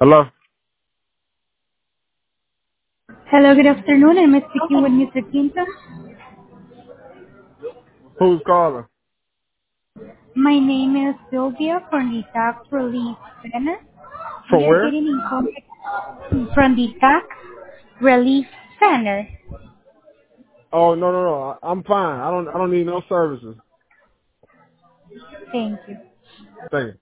Hello? Hello, good afternoon. I'm speaking with Mr. Quinta. Who's calling? My name is Sylvia from the Tax Relief Center. We From are where? getting in contact from the Tax Relief Center. Oh, no. I'm fine. I don't need no services. Thank you. Thank you.